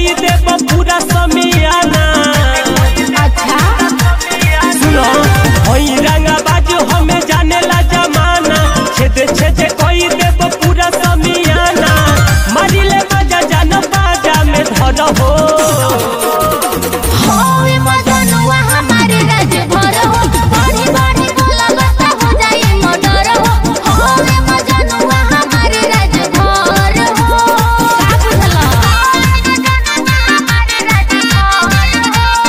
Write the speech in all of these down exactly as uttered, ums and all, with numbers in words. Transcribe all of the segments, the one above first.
कोई देव पूरा समियाना। अच्छा सुनो होई रंगा बाजू हमें जाने ला जमाना। छेदे छेदे कोई देव पूरा समियाना। मारी ले मजा जान बाजा में धर हो। होए मजनुआ हमारे राज भर हो। बड़ी बड़ी बोला बता हो जाए मर्डर हो। होए मजनुआ हमारे राज भर हो। का बुझला हमारे राज भर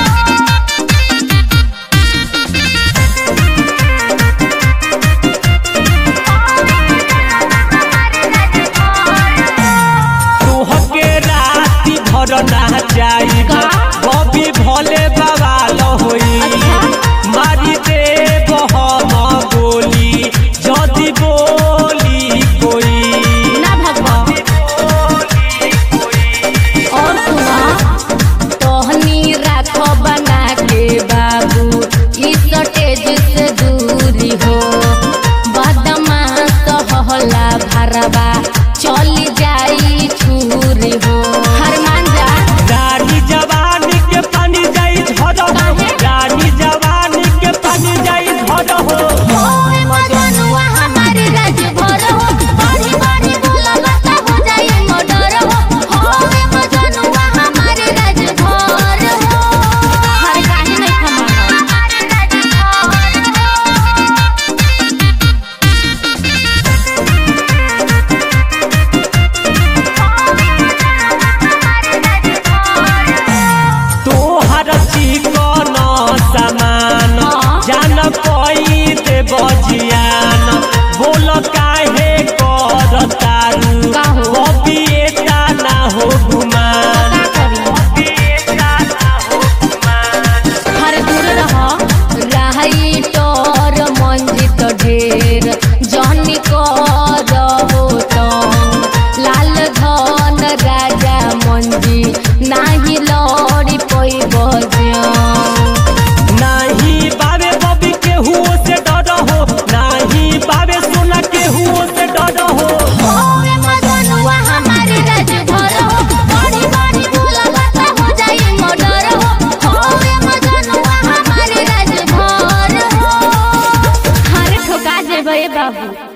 तुहके राती भर ना जाई बबी भोले बवाल होई। मारी देव हम गोली जदी बोली कोई। ना भगवान और सुना तोहनी राखो बना के बाबू इस स्टेज से दूरी हो। बदमाश कहला भरवा चली जाई छुरी हो। हर मान जा रानी जवानी के पानी जाई धर हो। रानी जवानी के पानी जाई धर हो। होए मजनुआ हमारे राज भर हो। बड़ी बड़ी बोला बता हो जाए मर्डर हो। होए मजनुआ हमारे राज भर हो। हर काहे नहीं खमाना हमारे राज भर तोहर चिकन सामान जान कोई दे बजियान। बोल काहे कर तारू का हो? बबी एता ना हो गुमान। बबी एता ना हो गुमान। हर दूर रह रही तोर मंजित ढेर जहनी कर हो तंग। लाल धन राजा मंजी नाही लड़ी पई बजंग। नाही बाबे बबी के हुओ से डर हो। नाही बाबे सोना के हुओ से डर हो। होए मजनुआ हमारे राज भर हो। बड़ी बड़ी बोला बता हो जाए मर्डर हो। होए मजनुआ हमारे राज भर हो। हर ठोका जेबे बाबू।